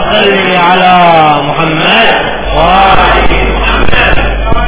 صل على محمد وآل محمد.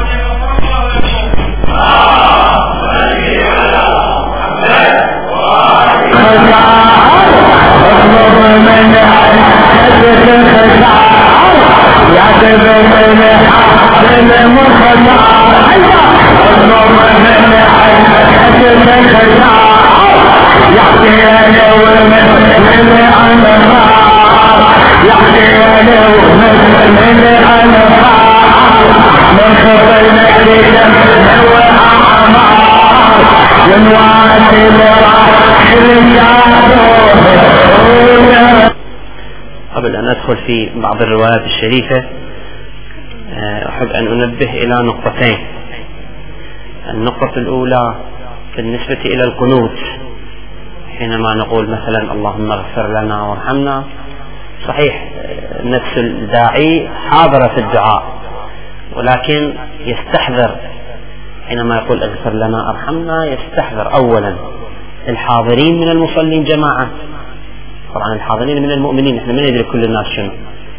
قبل أن أدخل في بعض الروايات الشريفة أحب أن أنبه إلى نقطتين. النقطة الأولى بالنسبة إلى القنوت، حينما نقول مثلا اللهم اغفر لنا وارحمنا، صحيح نفس الداعي حاضر في الدعاء، ولكن يستحضر حينما يقول اغفر لنا ارحمنا يستحضر أولا الحاضرين من المصلين جماعة، طبعا الحاضرين من المؤمنين، احنا ما ندري كل الناس شنو،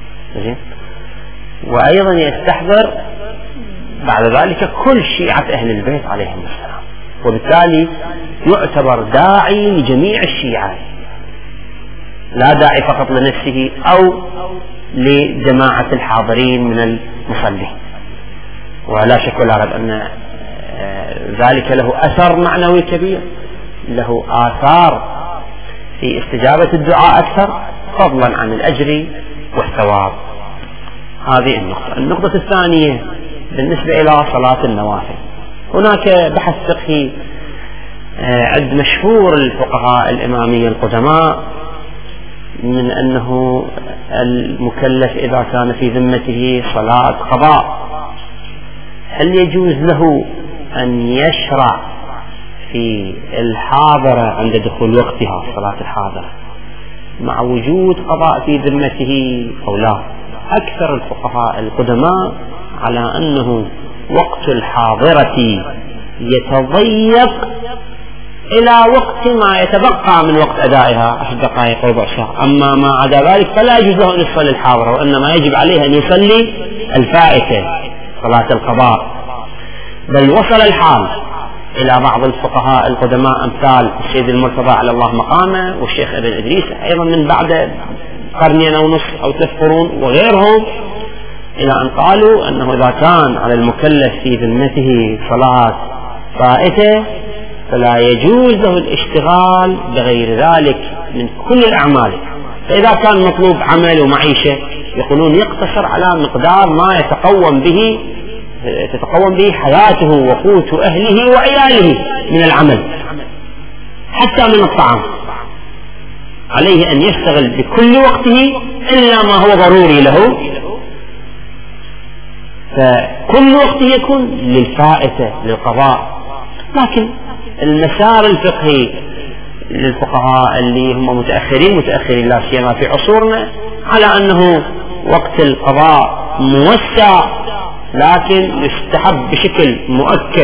وأيضا يستحضر بعد ذلك كل شيعة أهل البيت عليهم السلام، وبالتالي يعتبر داعي لجميع الشيعة، لا داعي فقط لنفسه أو لجماعة الحاضرين من المصلين. ولا شك ولا ريب أن ذلك له أثر معنوي كبير، له آثار في استجابة الدعاء أكثر فضلا عن الأجر والثواب. هذه النقطة. النقطة الثانية بالنسبة إلى صلاة النوافل، هناك بحث فقهي عند مشهور الفقهاء الإمامية القدماء من أنه المكلف إذا كان في ذمته صلاة قضاء هل يجوز له أن يشرع في الحاضرة عند دخول وقتها صلاة الحاضرة مع وجود قضاء في ذمته أو لا؟ أكثر الفقهاء القدماء على أنه وقت الحاضرة يتضيق إلى وقت ما يتبقى من وقت أدائها 10 دقائق ربع ساعة، أما ما عدا ذلك فلا يجوز له أن يصلي الحاضرة، وإنما يجب عليه أن يصلي الفائتة صلاة القضاء. بل وصل الحال إلى بعض الفقهاء القدماء أمثال السيد المرتضى على الله مقامه والشيخ ابن إدريس أيضا من بعد قرنين أو نصف أو 3 قرون وغيرهم، إلى أن قالوا أنه إذا كان على المكلف في ذمته صلاة فائتة فلا يجوز له الاشتغال بغير ذلك من كل الأعمال. فإذا كان مطلوب عمل ومعيشة يقولون يقتصر على مقدار ما تتقوم به حياته وقوت أهله وعياله من العمل حتى من الطعام، عليه أن يشتغل بكل وقته إلا ما هو ضروري له، فكل وقته يكون للفائتة للقضاء. لكن المسار الفقهي للفقهاء اللي هم متأخرين لا سيما في عصورنا على أنه وقت القضاء موسع، لكن يستحب بشكل مؤكد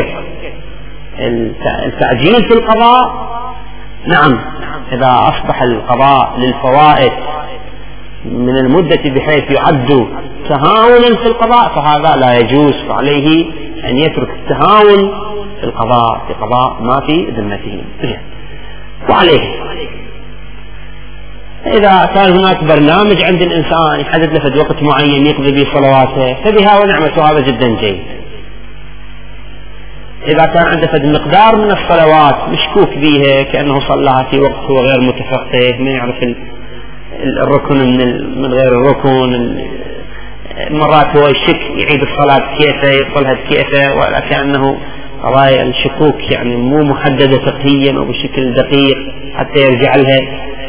التعجيل في القضاء. نعم، إذا أصبح القضاء للفوائد من المدة بحيث يعد تهاونا في القضاء فهذا لا يجوز، فعليه أن يترك التهاون في القضاء في قضاء ما في ذمته. وعليه إذا كان هناك برنامج عند الإنسان يحدد له في وقت معين يقضي به صلواته فبها ونعمة، هذا جدا جيد. إذا كان عنده فد مقدار من الصلوات مشكوك بها كأنه صلاها في وقت هو غير متفقه، ما يعرف الركن من غير الركن، مرات هو يشك يعيد الصلاة كيفه يصلها كيفه، ولا كأنه قضايا الشكوك يعني مو محددة فقهيا وبشكل دقيق حتى يرجع لها.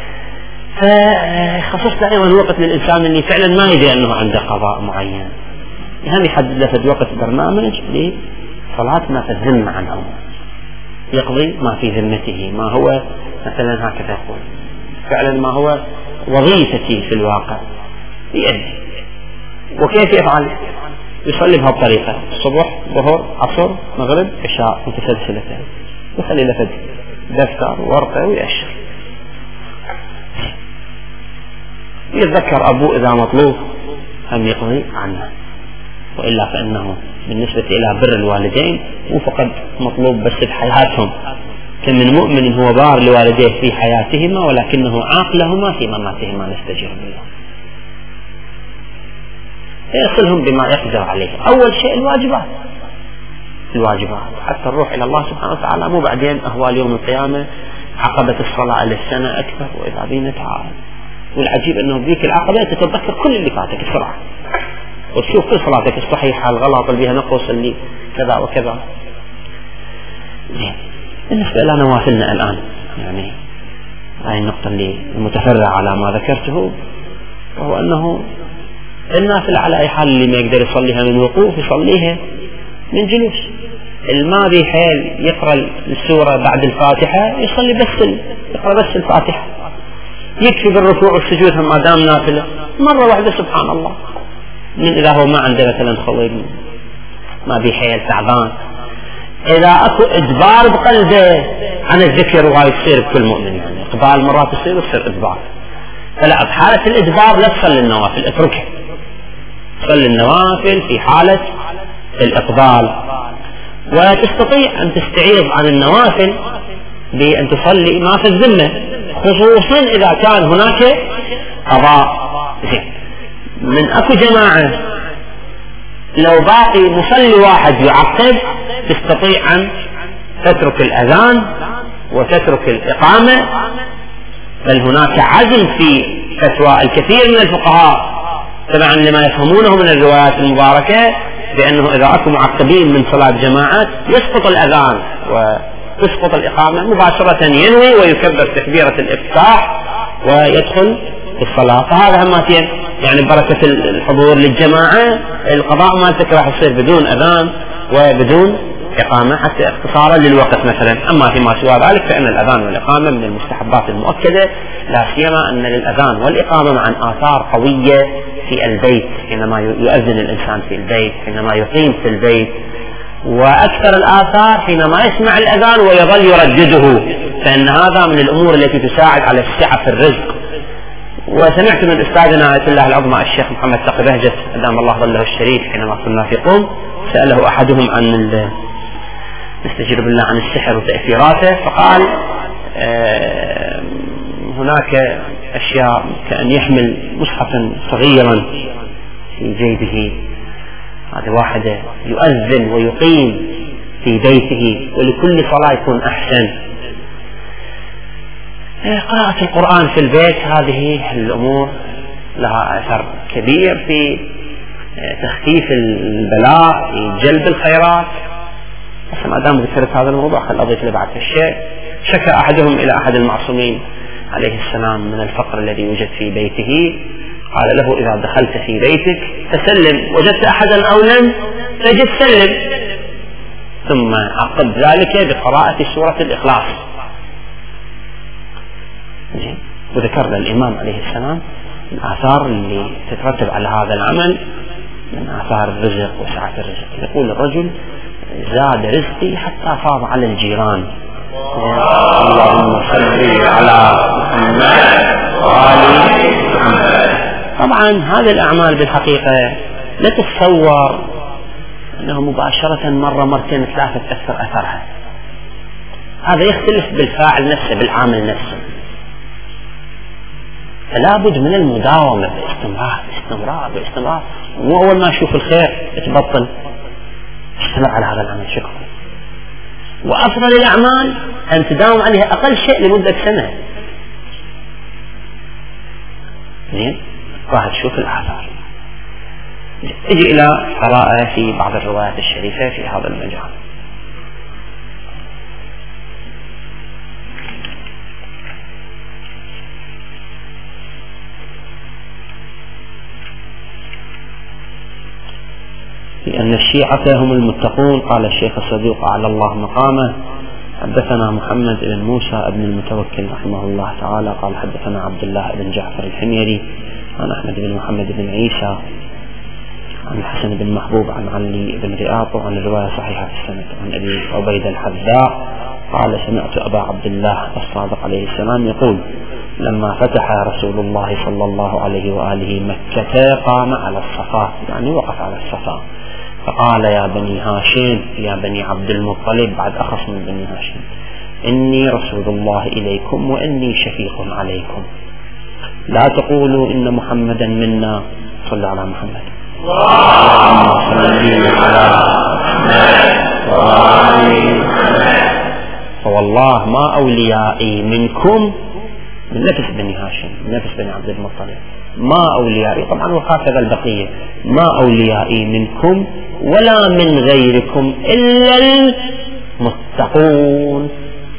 فخصصت أيضا وقت للإنسان اللي فعلا ما يدري أنه عنده قضاء معين، هم يحدد له في وقت برنامج لصلاة ما في الذمة عنه، يقضي ما في ذمته، ما هو مثلا هكذا يقول فعلا ما هو وظيفتي في الواقع بيده. وكيف يفعل؟ يصلي بهالطريقة الصبح ظهر عصر مغرب عشاء متسلسلتين، يخلي له دفتر ورقة ويأشر. يتذكر أبوه إذا مطلوب أن يقضي عنه، وإلا فإنه بالنسبة إلى بر الوالدين مو فقط مطلوب بس بحياتهم، كم من مؤمن هو بار لوالديه في حياتهما ولكنه عاق لهما في مماتهما نستجير بالله، يصلهم بما يقدر عليه. أول شيء الواجبات حتى الروح إلى الله سبحانه وتعالى، مو بعدين أهوال يوم القيامة عقبة الصلاة على السنة أكثر وإذا بينا تعالى. والعجيب أنه ذيك العقبة تتذكر كل اللي فاتك بسرعة، وتشوف كل صلاتك الصحيحة الغلط اللي بها نقص اللي كذا وكذا. بالنسبة إلى نوافلنا الآن، يعني هاي النقطة اللي المتفرع على ما ذكرته، وهو أنه النافلة على أي حال اللي ما يقدر يصليها من وقوف يصليها من جلوس. الماضي حيل يقرأ السورة بعد الفاتحة يصلي يقرأ بس الفاتحة، يكفي بالركوع والسجود ما دام نافلة مرة واحدة سبحان الله. من إذا هو ما عنده مثلا خوي ما بي حيل تعبان، إذا أكو إجبار بقلبه عن الذكر، وهاي يصير بكل مؤمن، يعني إقبال مرات يصير إجبار، فلا بحالة الإجبار لا تصلي النوافل، اتركها، صلي النوافل في حالة الإقبال. وتستطيع أن تستعيض عن النوافل بأن تصلي ما في الذمة، خصوصا إذا كان هناك قضاء. من أكو جماعة لو باقي مصلي واحد يعقب تستطيع أن تترك الأذان وتترك الإقامة، بل هناك عزم في فتوى الكثير من الفقهاء تبعا لما يفهمونه من الروايات المباركة بأنه إذا أكو معقبين من صلاة جماعات يسقط الأذان وتسقط الإقامة مباشرة، ينوي ويكبر تكبيرة الإفتاح ويدخل في الصلاة. فهذا هماتين يعني بركة الحضور للجماعة، القضاء مالتك راح يصير بدون أذان وبدون إقامة حتى اختصارا للوقت مثلا. أما فيما سوى ذلك فإن الأذان والإقامة من المستحبات المؤكدة، لا سيما أن للأذان والإقامة معا آثار قوية في البيت، حينما يؤذن الإنسان في البيت، حينما يقيم في البيت، وأكثر الآثار حينما يسمع الأذان ويظل يردده، فإن هذا من الأمور التي تساعد على السعة في الرزق. وسمعت من أستاذنا آية الله العظمى الشيخ محمد تقي بهجت أدام الله ظله الشريف حينما كنا في قوم، سأله أحدهم عن نستجير بالله عن السحر وتأثيراته، فقال هناك أشياء كأن يحمل مصحفا صغيرا في جيبه، هذا واحدة يؤذن ويقيم في بيته ولكل صلاة يكون أحسن. قراءة القرآن في البيت هذه الأمور لها أثر كبير في تخفيف البلاء، في جلب الخيرات. بس ما دام ذكرت هذا الموضوع خل أضيف لبعض الشيء. شكى أحدهم إلى أحد المعصومين عليه السلام من الفقر الذي يوجد في بيته، قال له إذا دخلت في بيتك فسلم، وجدت أحدا أو لم تجد سلم، ثم عقب ذلك بقراءة سورة الإخلاص. وذكر الإمام عليه السلام الآثار اللي تترتب على هذا العمل من آثار الرزق وسعة الرزق. يقول الرجل زاد رزقي حتى فاض على الجيران، اللهم صل على محمد وآل محمد. طبعا هذه الأعمال بالحقيقة لا تتصور أنه مباشرة مرة مرتين ثلاثة تأثر أثرها، هذا يختلف بالفاعل نفسه بالعامل نفسه، فلا بد من المداومة باستمرار، وأول ما أشوف الخير تبطل استمر على هذا العمل شكرا. وأفضل الأعمال أن تداوم عليها أقل شيء لمدة سنة. راح تشوف الآثار. اجي إلى قراءة في بعض الروايات الشريفة في هذا المجال. لأن الشيعة هم المتقون. قال الشيخ الصدوق أعلى الله مقامه: حدثنا محمد بن موسى بن المتوكل رحمه الله تعالى قال حدثنا عبد الله بن جعفر الحميري عن أحمد بن محمد بن عيسى عن حسن بن محبوب عن علي بن رئاط، وعن الرواية صحيحة في السند عن أبي عبيد الحذاء قال: سمعت أبا عبد الله الصادق عليه السلام يقول: لما فتح رسول الله صلى الله عليه وآله مكة قام على الصفا، يعني وقف على الصفا، فقال: يا بني هاشم، يا بني عبد المطلب، بعد أخص من بني هاشم، إني رسول الله إليكم وإني شفيق عليكم، لا تقولوا إن محمدا منا، صلى على محمد، فوالله ما أوليائي منكم، من نفس بني هاشم، من نفس بني عبد المطلب، ما أوليائي، طبعا وخاصة البقية، ما أوليائي منكم ولا من غيركم إلا المتقون،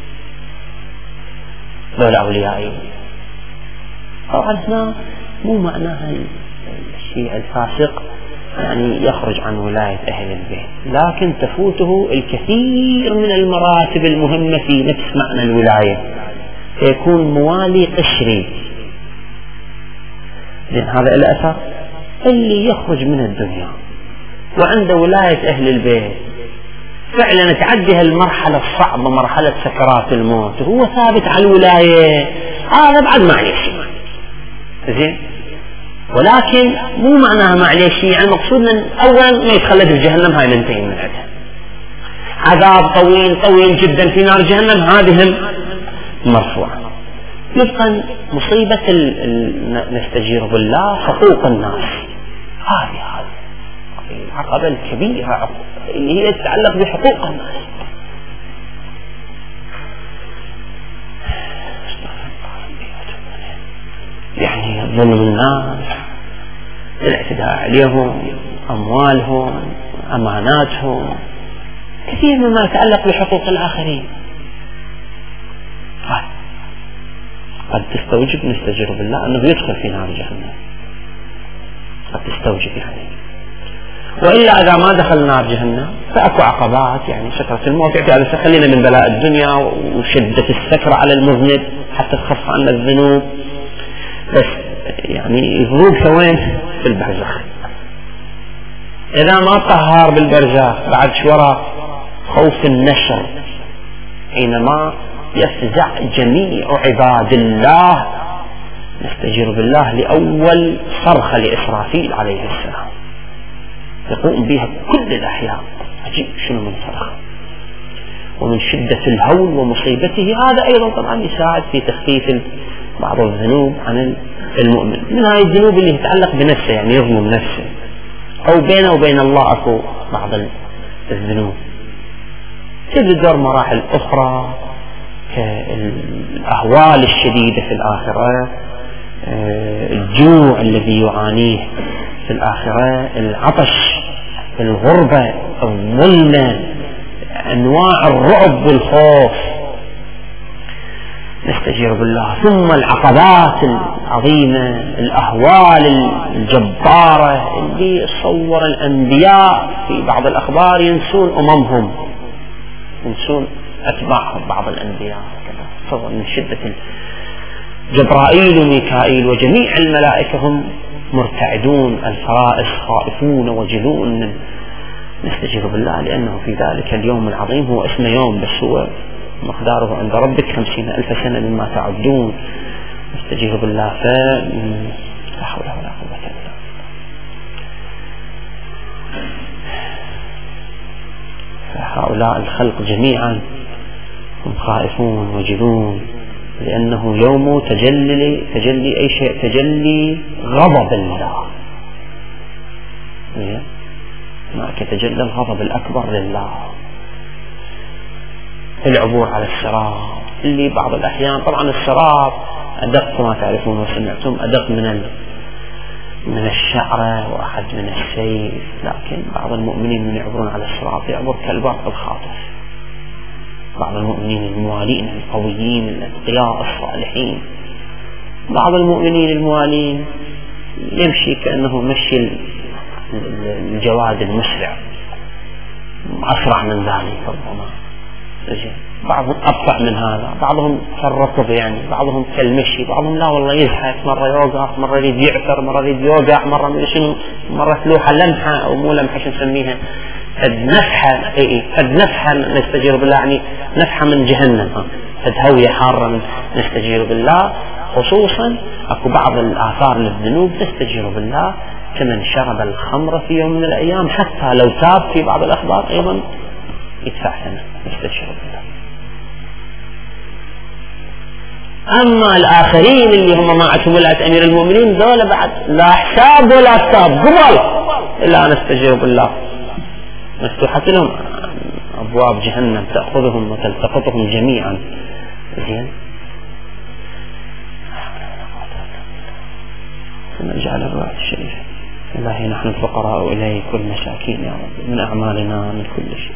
ولا أوليائي. طبعا هنا مو معناها الشيء الفاسق يعني يخرج عن ولاية أهل البيت، لكن تفوته الكثير من المراتب المهمة في نفس معنى الولاية، فيكون موالي قشري. لأن هذا الأثر اللي يخرج من الدنيا وعنده ولاية أهل البيت فعلا تعدي هالمرحلة الصعبة، مرحلة سكرات الموت، وهو ثابت على الولاية، هذا بعد ما عليه شيء، زين. ولكن مو معناها ما عليه شيء، يعني المقصود من أولا ما يتخلد في جهنم، هاي ننتهي من عندها. عذاب طويل طويل جدا في نار جهنم، هذه مرفوعة. يبقى مصيبة نستجير بالله حقوق الناس، هذه العقبة الكبيرة اللي هي تتعلق بحقوق الناس. يعني ظلم الناس، الاعتداء عليهم، أموالهم، أماناتهم، كثير مما يتعلق بحقوق الآخرين. قد تستوجب نستجير بالله أنه يدخل في نار جهنم، قد تستوجب يعني. وإلا إذا ما دخل نار جهنم فأكو عقبات، يعني سكرة الموت يعني خلينا من بلاء الدنيا وشدة السكرة على المذنب حتى تخف عنا الذنوب، بس يعني الذنوب وين؟ في البرزخ. إذا ما طهر بالبرزخ بعد شورى خوف النشر، حينما يفزع جميع عباد الله، نستجير بالله لأول صرخة لإسرافيل عليه السلام يقوم بها كل الأحياء، عجيب شنو من صرخة، ومن شدة الهول ومصيبته هذا أيضا طبعا يساعد في تخفيف بعض الذنوب عن المؤمن. من هاي الذنوب اللي تتعلق بنفسه، يعني يظلم نفسه، أو بينه وبين الله أكو بعض الذنوب. تبدأ مراحل أخرى كالأهوال الشديدة في الآخرة، الجوع الذي يعانيه في الآخرة، العطش، الغربة، الظلمة، أنواع الرعب والخوف، نستجير بالله. ثم العقبات العظيمة، الأهوال الجبارة اللي صور الأنبياء في بعض الأخبار ينسون أممهم، ينسون أتباعهم بعض الأنبياء كذا، صور من شدة جبرائيل وميكائيل وجميع الملائكة هم مرتعدون، الفرائس خائفون وجلون. نستجير بالله لأنه في ذلك اليوم العظيم، هو اسم يوم بس هو مقداره عند ربك 50,000 سنة مما تعدون. نستجير بالله لا حول ولا قوة إلا بالله. فهؤلاء الخلق جميعا هم خائفون وجلون، لأنه يوم تجلي أي شيء، تجلي غضب الله، هناك تجلى الغضب الأكبر لله. العبور على الصراط اللي بعض الأحيان طبعا الصراط أدق كما تعرفون وسمعتم، أدق من الشعرة وأحد من السيف، لكن بعض المؤمنين من يعبرون على الصراط يعبر كالبرق الخاطف. بعض المؤمنين الموالين القويين الأتقياء الصالحين، بعض المؤمنين الموالين يمشي كأنه مشي الجواد المسرع، أسرع من ذلك ربما، بعضهم أبطأ من هذا، بعضهم كالركض يعني، بعضهم كالمشي، بعضهم لا والله يزحف، مرة يوقف، مرة يريد يعثر، مرة يريد يوقع، مرة شنو، مرة تلوحة لمحة أو مو لمحة شو نسميها، قد نفحة نستجير بالله، يعني نفحة من جهنم، قد هوية حارة نستجير بالله. خصوصا اكو بعض الآثار للذنوب تستجير بالله كمن شرب الخمر في يوم من الأيام حتى لو تاب في بعض الأخبار أيضا يدفع سنة يستجير بالله. أما الآخرين اللي هم ما عندهم ولاية أمير المؤمنين دول بعد لا حساب ولا حساب قبل إلا نستجير بالله، مفتوحة لهم أبواب جهنم تأخذهم وتلتقطهم جميعا. زين نجعل الرواية الشريفة إلهي نحن الفقراء إليك والمساكين يا رب من أعمالنا من كل شيء.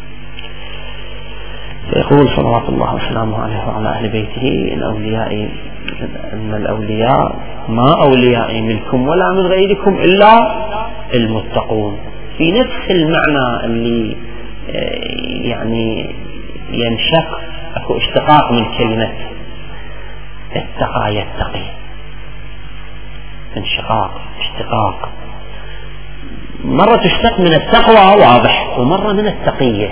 فيقول صلوات الله وسلامه عليه وعلى أهل بيته إن الأولياء ما أوليائي منكم ولا من غيركم إلا المتقون، في نفس المعنى اللي يعني ينشق أكو اشتقاق من كلمة اتقى يتقي، انشقاق اشتقاق، مرة تشتق من التقوى واضح ومرة من التقية.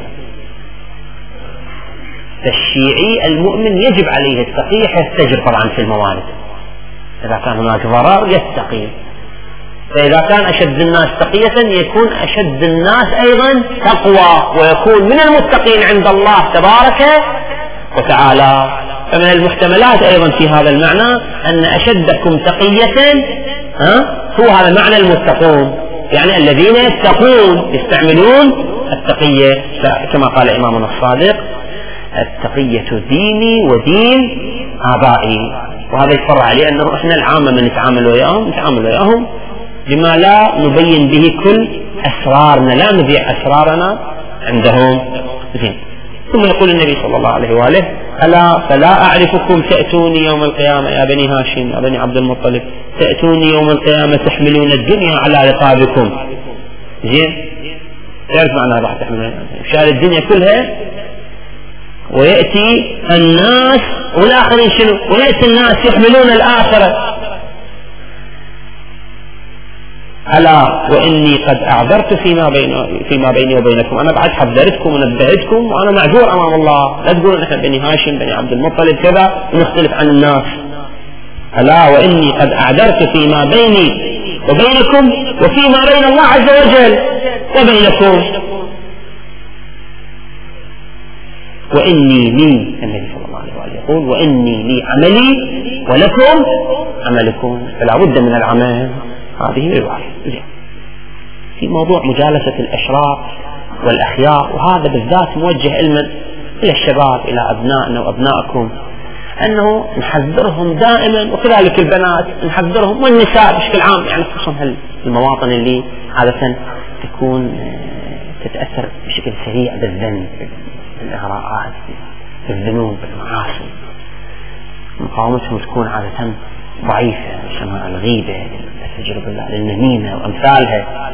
فالشيعي المؤمن يجب عليه التقية يستجر طبعا في الموارد، إذا كان هناك ضرر يتقي، فإذا كان أشد الناس تقية يكون أشد الناس أيضا تقوى ويكون من المتقين عند الله تبارك وتعالى. فمن المحتملات أيضا في هذا المعنى أن أشدكم تقية هو هذا معنى المتقون، يعني الذين يتقون يستعملون التقية، كما قال إمامنا الصادق التقية ديني ودين آبائي. وهذا يفرع عليه أنه إحنا العامة من نتعامل وياهم بما لا نبين به كل أسرارنا، لا نبيع أسرارنا عندهم. زين. ثم يقول النبي صلى الله عليه وآله ألا فلا أعرفكم تأتوني يوم القيامة يا بني هاشم يا بني عبد المطلب تأتوني يوم القيامة تحملون الدنيا على رقابكم. زين، تعرف معنى راح تحملون شال الدنيا كلها ويأتي الناس والآخرين شنو؟ ويأتي الناس يحملون الآخرة. ألا وإني قد أعذرت فيما بيني وبينكم، أنا بعد حذرتكم ونبهتكم وأنا معذور أمام الله، لا تقولون نحن بني هاشم بني عبد المطلب كذا ونختلف عن الناس. ألا وإني قد أعذرت فيما بيني وبينكم وفيما بين الله عز وجل وبينكم، وإني لي النبي صلى الله عليه وآله يقول وإني لي عملي ولكم عملكم، فلا بد من العمل. هذه رواية. في موضوع مجالسة الأشرار والأخيار، وهذا بالذات موجه إلى الشباب إلى أبنائنا وأبنائكم، أنه نحذرهم دائما، وكذلك البنات نحذرهم والنساء بشكل عام، يعني خصوصا المواطن اللي عادة تكون تتأثر بشكل سريع بالذنب بالإغراءات بالذنوب بالمعاصي، مقاومتهم تكون عادة ضعيفة، سماع الغيبة تجرب الله للنميمة وأمثالها،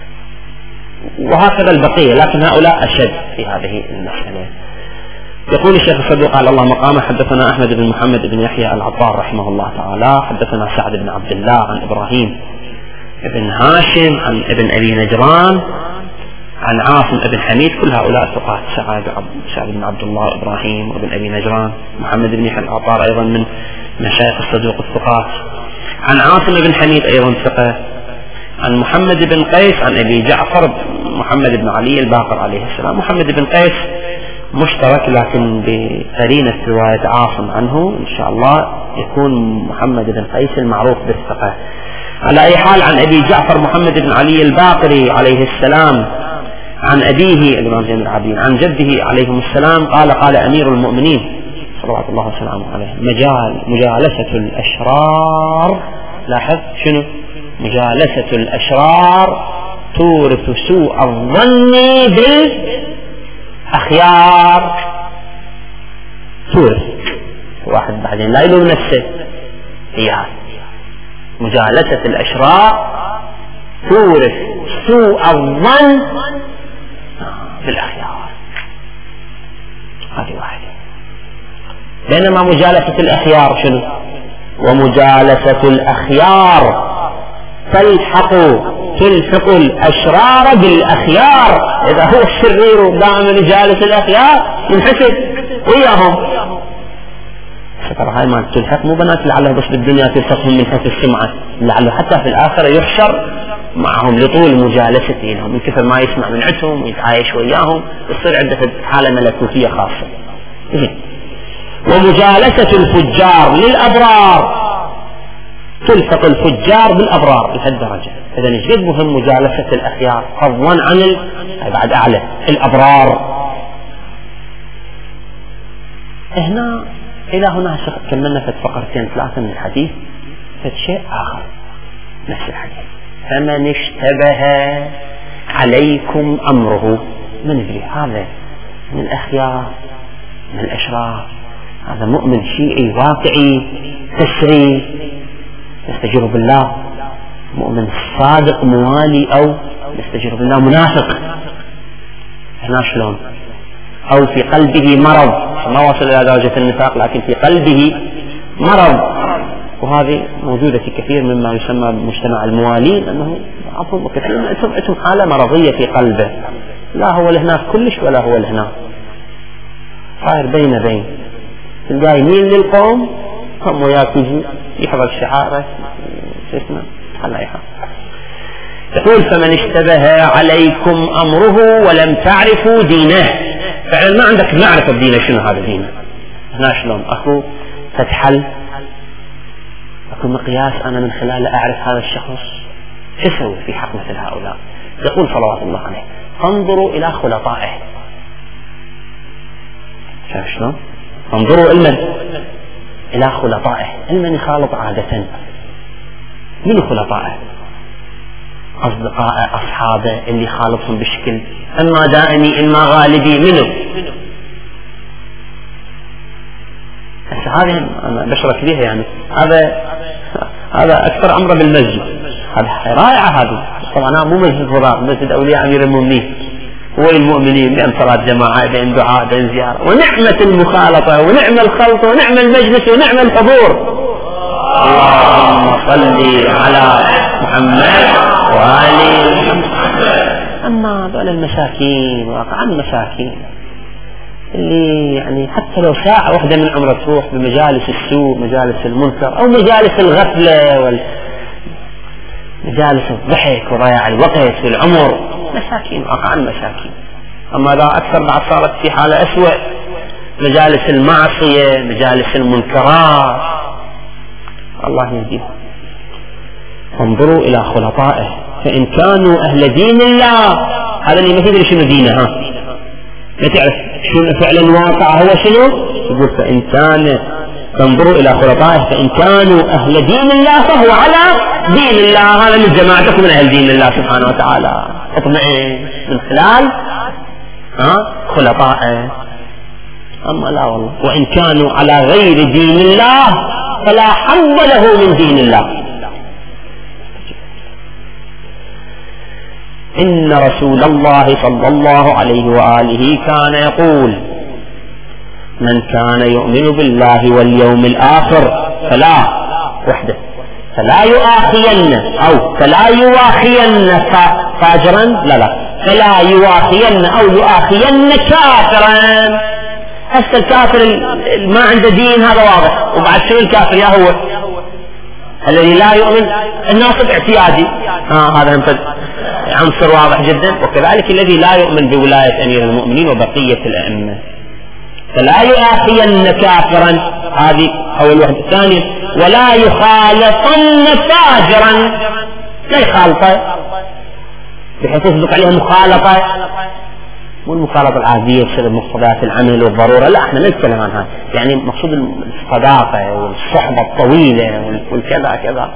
وهكذا البقية، لكن هؤلاء أشد في هذه المسألة. يقول الشيخ الصدوق على الله مقامه حدثنا أحمد بن محمد بن يحيى العطار رحمه الله تعالى حدثنا سعد بن عبد الله عن إبراهيم بن هاشم عن ابن أبي نجران عن عاصم بن حميد، كل هؤلاء ثقات، سعد بن عبد الله إبراهيم وابن أبي نجران. محمد بن يحيى العطار أيضا من مشايخ الصدوق الثقات. عن عاصم بن حميد أيضا ثقة. عن محمد بن قيس عن أبي جعفر محمد بن علي الباقر عليه السلام. محمد بن قيس مشترك لكن بقرينة رواية عاصم عنه إن شاء الله يكون محمد بن قيس المعروف بالثقة. على أي حال عن أبي جعفر محمد بن علي الباقري عليه السلام عن أبيه الإمام زين العابدين عن جده عليهم السلام قال أمير المؤمنين صلوات الله وسلامه عليه مجالسة الأشرار، لاحظ شنو مجالسة الأشرار تورث سوء الظن بالأخيار. تورث واحد بعدين لا يلوم نفسه، هي مجالسة الأشرار تورث سوء الظن بالأخيار. هذه واحدة. بينما مجالسة الأخيار شنو؟ ومجالسة الأخيار تلحق الأشرار بالأخيار. إذا هو الشرير دائما يجالس الأخيار ينحسد وياهم. ترى هاي ما تلحق مو بنات لعله بس بالدنيا تلحقهم من حيث السمعة، لعله حتى في الآخرة يحشر معهم لطول مجالسته لهم، من كثر ما يسمع من عندهم ويتعايش وياهم يصير عنده حالة ملكوتية خاصة. ومجالسة الفجار للأبرار، تلحق الفجار بالأبرار لهالدرجة. إذا جد مهم مجالسة الأخيار فضلا عن بعد أعلى الأبرار. هنا إلى هنا كملنا في فقرتين ثلاثة من الحديث في شيء آخر نفس الحديث: فمن اشتبه عليكم أمره. من يدري هذا من الأخيار من الأشرار، هذا مؤمن شيعي واقعي تسري يستجير بالله، مؤمن صادق موالي، أو يستجير بالله منافق. هنا شلون؟ أو في قلبه مرض، ما وصل إلى درجة النفاق لكن في قلبه مرض، وهذه موجودة في كثير مما يسمى بمجتمع الموالين، أنه عفوا كثير من حالة مرضية في قلبه، لا هو لهناك كلش ولا هو لهناك، صاير بين تلقاه يميل للقوم هم وياك يجي يحضر الشعارة اسمه حلا يحضر. يقول: فمن اشتبه عليكم أمره ولم تعرفوا دينه. فعلا ما عندك معرفة بدينه، شنو هذا دينه؟ هنا شلون؟ أكو فتحل، أكو مقياس أنا من خلاله أعرف هذا الشخص. شو أسوي في حق مثل هؤلاء؟ يقول صلوات الله عليه: انظروا إلى خلطائه. شايف شلون؟ انظروا إلى خلطائه. المن يخالط عادة؟ من خلطائه؟ أصدقائه، أصحابه اللي خالطهم بشكل إما دائمي إما غالبي. منه هذه أنا بشرك بها، يعني هذا أكثر عمره بالمسجد، هذا رائعة. هذه طبعا أنا مو مسجد فراغ، مسجد أولياء أمير المؤمنين والمؤمنين، بين صلاة جماعة، بين دعاء، بين زيارة، ونعمة المخالطة ونعم الخلط ونعم المجلس ونعم الحضور. اللهم صل على محمد وآل محمد. أما هذول المساكين واقعا مساكين اللي يعني حتى لو ساعة واحدة من عمره تروح بمجالس السوء، مجالس المنكر، أو مجالس الغفلة مجالس الضحك وضياع الوقت والعمر، مساكين واقعا مساكين. أما لا أكثر بعد صارت في حالة أسوأ، مجالس المعصية، مجالس المنكرات، الله يهديهم. انظروا إلى خلطائه فإن كانوا أهل دين الله. هذا اللي ما تدري شنو دينه، ما تعرف شنو فعلا واقع هو شنو. يقول فإن كان تنظروا إلى خلطائه فإن كانوا أهل دين الله فهو على دين الله. هذا من جماعتكم من أهل دين الله سبحانه وتعالى. اطمئن من خلال خلطائه. أما لا والله، وإن كانوا على غير دين الله فلا حظ له من دين الله. إن رسول الله صلى الله عليه وآله كان يقول: من كان يؤمن بالله واليوم الآخر فلا يؤاخين أو فلا يواخين فاجرا فلا يواخين أو يؤاخين كافرا. هسه الكافر ما عنده دين هذا واضح، وبعد شنو الكافر؟ يا هو الذي لا يؤمن الناصب اعتيادي، هذا عنصر واضح جدا. وكذلك الذي لا يؤمن بولاية أمير المؤمنين وبقية الأئمة. فلا يؤاخين كافرا، هذه أول واحدة. الثانية: ولا يخالطن فاجرا، لا يخالطه بحيث يصدق عليها مخالطة، مو المخالطة العادية بسبب مقتضيات العمل والضرورة، لا احنا نتكلم عنها، يعني مقصود الصداقة والصحبة الطويلة والكذا كذا.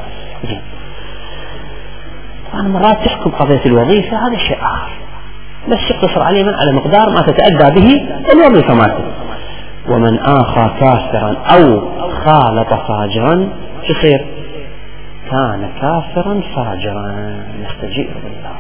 طبعا مرات تحكم قضية الوظيفة، هذا شيء آخر، بس يقتصر عليه على مقدار ما تتأدى به الوظيفة مالته. ومن آخى كافرا أو خالط فاجرا يصير كان كافرا فاجرا يستجير بالله،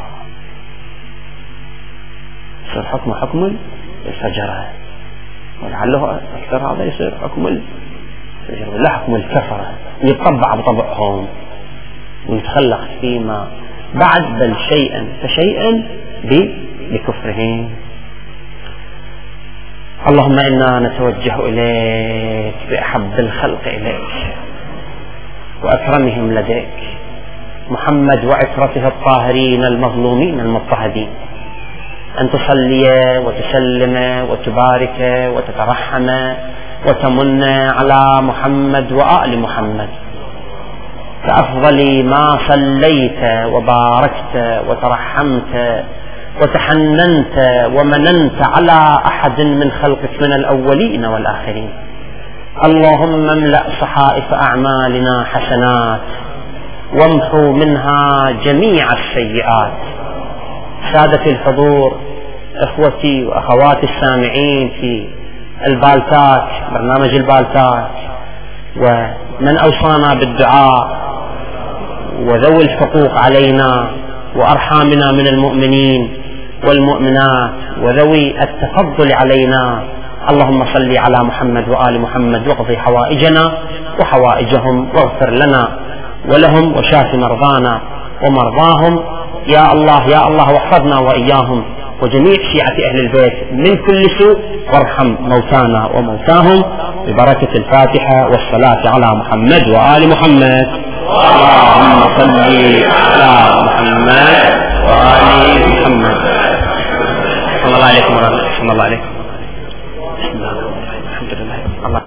يصير حكمه حكم الفجرة، ولعله أكثر هذا يصير حكم الفجرة ولا حكم الكفرة، يطبع بطبعهم ويتخلق فيما بعد، بل شيئا فشيئا بكفرهم. اللهم إنا نتوجه إليك بأحب الخلق إليك وأكرمهم لديك، محمد وعترته الطاهرين المظلومين المضطهدين، أن تصلي وتسلم وتبارك وتترحم وتمن على محمد وآل محمد كأفضل ما صليت وباركت وترحمت وتحننت ومننت على أحد من خلقك من الأولين والآخرين. اللهم املأ صحائف أعمالنا حسنات وامحو منها جميع السيئات. سادة الحضور، اخوتي واخواتي السامعين في البالتات، برنامج البالتات، ومن اوصانا بالدعاء وذوي الحقوق علينا وارحامنا من المؤمنين والمؤمنات وذوي التفضل علينا، اللهم صل على محمد وآل محمد واقض حوائجنا وحوائجهم واغفر لنا ولهم وشاف مرضانا ومرضاهم يا الله يا الله، واحفظنا وإياهم وجميع شيعة أهل البيت من كل سوء، وارحم موتانا وموتاهم ببركة الفاتحة والصلاة على محمد وآل محمد. اللهم صل على محمد وآل محمد. صلى الله عليكم ورحمة الله عليكم.